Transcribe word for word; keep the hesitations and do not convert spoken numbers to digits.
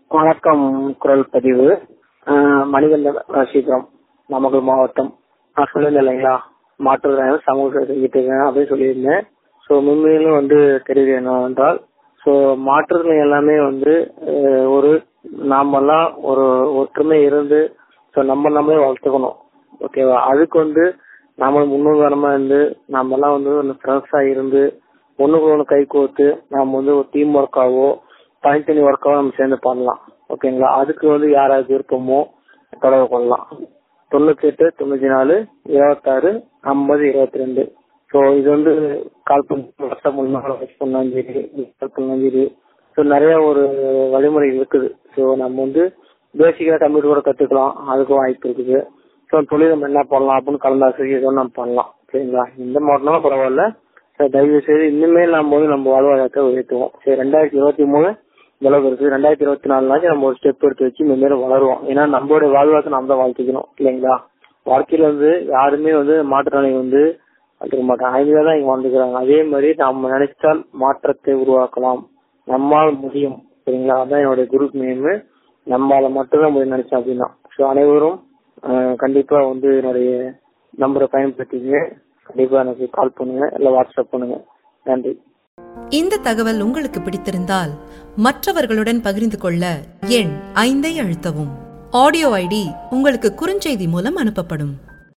வணக்கம். குரல் பதிவு மணிகண்டன் ராசிபுரம், நாமக்கல் மாவட்டம். நான் சொல்லியிருந்தேன் இல்லைங்களா, மாற்றுத்திறனாளி சமூக சேவை செஞ்சுட்டு இருக்கேன் அப்படின்னு சொல்லியிருந்தேன். ஸோ முன்மையிலும் வந்து தெரியுது என்னவென்றால், ஸோ மாற்றுத்திறனாளி எல்லாமே வந்து ஒரு நாமெல்லாம் ஒரு ஒற்றுமை இருந்து ஸோ நம்ம நம்மளே வளர்த்துக்கணும். ஓகேவா? அதுக்கு வந்து நாம முன்னுதாரணமா இருந்து நம்ம எல்லாம் வந்து ஒரு ஃப்ரெண்ட்ஸா இருந்து ஒண்ணுக்கு ஒண்ணு கை கோர்த்து நாம வந்து ஒரு டீம் ஒர்க்காவோ தனித்தனி ஒர்க்காவோ நம்ம சேர்ந்து பண்ணலாம். ஓகேங்களா? அதுக்கு வந்து யாராவது விருப்பமோ தொடர்பு கொள்ளலாம். தொண்ணூத்தி எட்டு தொண்ணூத்தி நாலு இருபத்தாறு ஐம்பது இருபத்தி ரெண்டு. ஸோ இது வந்து கால் பண்ணி வாட்ஸ்அப் மூலமா பண்ணாலும் சரி, கால் பண்ணாலும் சரி. ஸோ நிறைய ஒரு வழிமுறை இருக்குது. ஸோ நம்ம வந்து பேசிக்கா கம்ப்யூட்டர் கூட கத்துக்கலாம், அதுக்கும் வாய்ப்பு இருக்குது. ஸோ தொழில் நம்ம என்ன பண்ணலாம் அப்படின்னு கலந்தாசி ஏதோ நம்ம பண்ணலாம். சரிங்களா? இந்த மாவட்டம்னா பரவாயில்ல. சார் தயவு செய்து இனிமேல் நம்ம வந்து நம்ம வாழ்வாதாரத்தை உயர்த்துவோம். சரி, ரெண்டாயிரத்தி இருபத்தி மூணு இந்த அளவுக்கு இருக்கு. ரெண்டாயிரத்தி இருபத்தி நாலுனாச்சும் நம்ம ஒரு ஸ்டெப் எடுத்து வச்சு இனிமேல் வளருவோம். ஏன்னா நம்மளுடைய வாழ்வாதாரத்தை நம்ம தான் வாழ்த்திக்கணும் இல்லைங்களா? வாழ்க்கையில வந்து யாருமே வந்து மாற்றுத்திறனாளி வந்து வாழ்த்துக்க மாட்டாங்க, ஐந்து தான் இங்க வாழ்ந்துக்கிறாங்க. அதே மாதிரி நம்ம நினைச்சால் மாற்றத்தை உருவாக்கலாம், நம்மால் முடியும். சரிங்களா? அதான் என்னுடைய குரூப் நேம். நம்மளால மட்டும்தான் முடியும் நினைச்சோம் அப்படின்னா. ஸோ அனைவரும் கண்டிப்பா வந்து என்னுடைய நம்பரை பயன்படுத்திங்க. கண்டிப்பா எனக்கு கால் பண்ணுங்க, இல்ல வாட்ஸ்அப் பண்ணுங்க. நன்றி. இந்த தகவல் உங்களுக்கு பிடித்திருந்தால் மற்றவர்களுடன் பகிர்ந்து கொள்ள எண் ஐந்தை அழுத்தவும். ஆடியோ ஐடி உங்களுக்கு குறுஞ்செய்தி மூலம் அனுப்பப்படும்.